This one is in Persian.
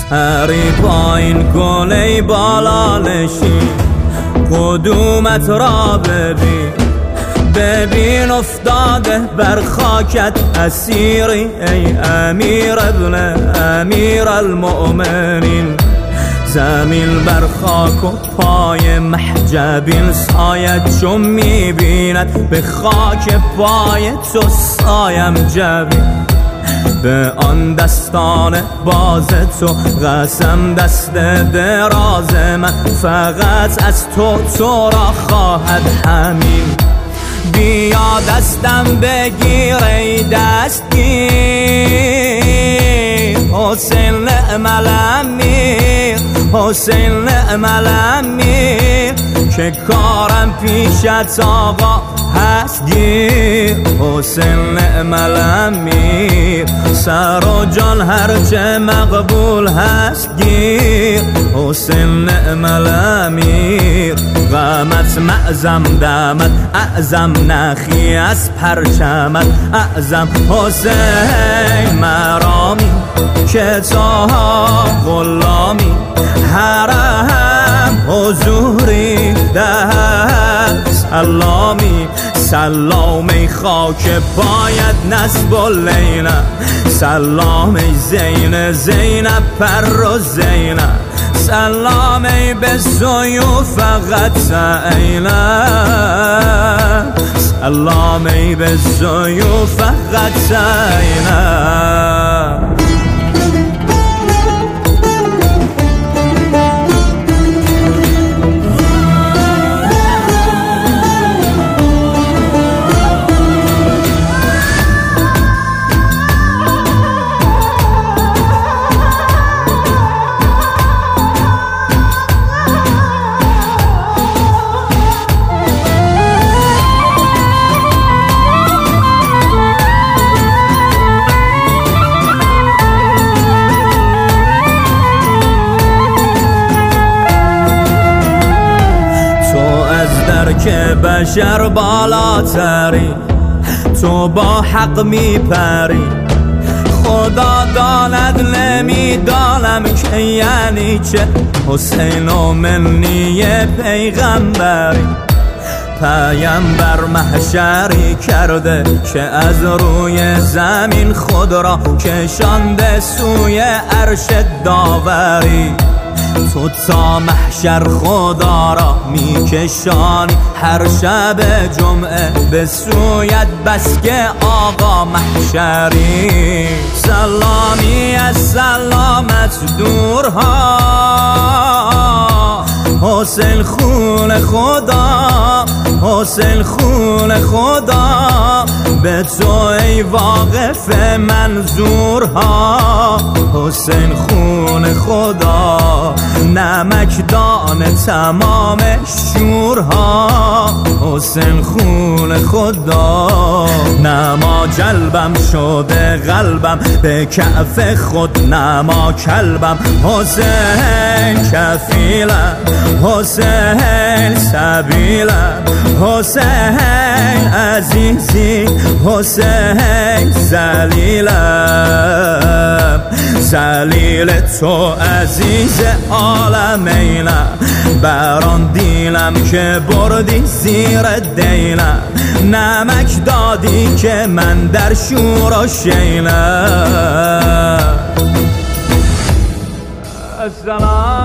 هری پایین کن ای بالا نشین، قدومت را ببین افتاده بر خاکت اسیری ای امیر ابن امیر المؤمنین. زمین بر خاک و پای محجبین سایت چون میبیند به خاک پای تو سایم جبین. به آن دستان باز تو قسم دست دراز من فقط از تو را خواهد همین. بیا دستم بگیر ای دستگیر حسین نعم الامیر، حسین نعم الامیر که کارم پیشت آقا هست گیر. حسین نعم الامیر سر و جان هرچه مقبول هست گیر. حسین نعم الامیر غمت معظم دمت اعظم نخی از پرچمت اعظم. حسین مرامی که تا غلامی حرم حضوری ده سلامی. سلام ای خاک باید نصب الینه، سلام ای زین زینب پر و زینب، سلام ای به سیوف قد سعینه، سلام ای به سیوف قد سعینه. که بشر بالاتری تو با حق میپری. خدا داند نمیدانم که یعنی چه حسین و منی پیغمبری. پیامبر محشری کرده که از روی زمین خود را کشانده سوی عرش داوری. تو تا محشر خدا را میکشانی هر شب جمعه به سویت بس که آقا محشری. سلامی از سلامت دورها حسین خون خدا، حسین خون خدا به تو ای واقف منظورها. حسین خون خدا نمکدان تمام شورها. حسین خون خدا نما جلبم شده قلبم به کف خود نما کلبم. حسین کفیلم، حسین سبیلم، حسین عزیزی، حسین ذلیلم. ذلیل تو عزیز عالمینم، بران دیلم که بردی زیر دیلم. نمک دادی که من در شور و شیلم. السلام